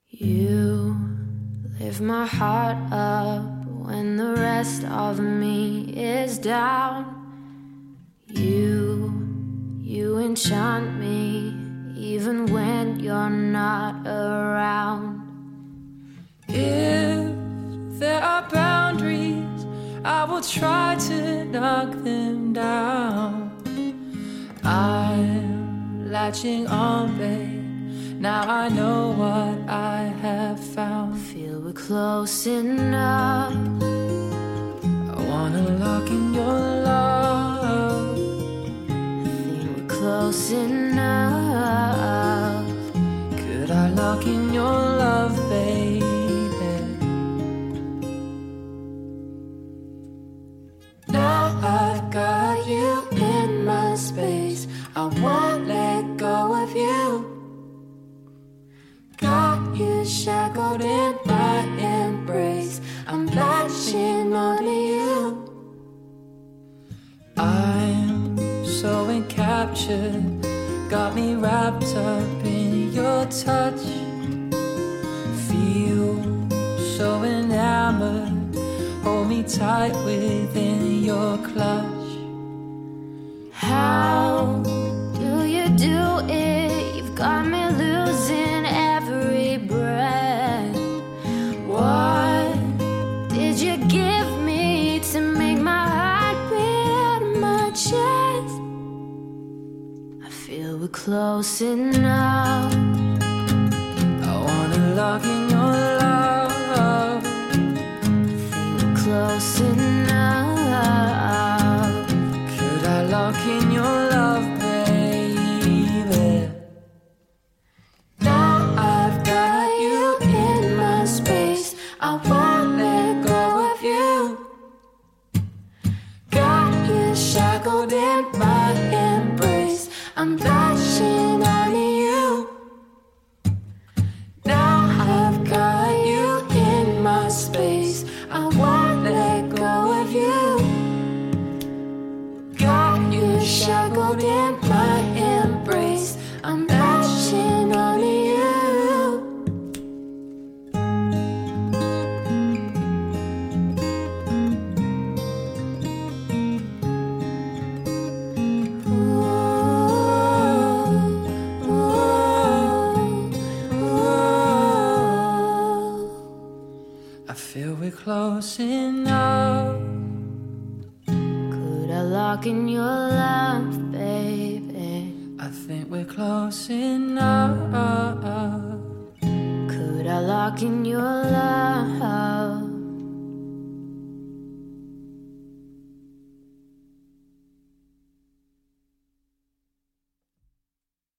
You lift my heart up when the rest of me is down. You enchant me even when you're not around. If there are boundaries, I will try to knock them down. I'm latching on, babe. Now I know what I have found. Feel we're close enough. I wanna lock in your love. Think we're close enough. Could I lock in your love, baby? Now I've got you in my space. I won't let go of you. Got you shackled in my embrace. I'm latching onto you. I'm so encaptured, got me wrapped up in your touch. Feel so enamored, hold me tight within your clutch. How do you do it? You've got me losing every breath. What did you give me to make my heart beat my chest? I feel we're close enough. I wanna lock in your love. Think we're close enough. Could I lock in your love, baby? Now I've got you in my space. I won't let go of you. Got you shackled in my embrace. I'm latching onto you. Now I've got you in my space. I won't let go of you. Got you shackled in my embrace. I'm latching onto you. I feel we're close enough. Could I lock in your love, baby? I think we're close enough. Could I lock in your love?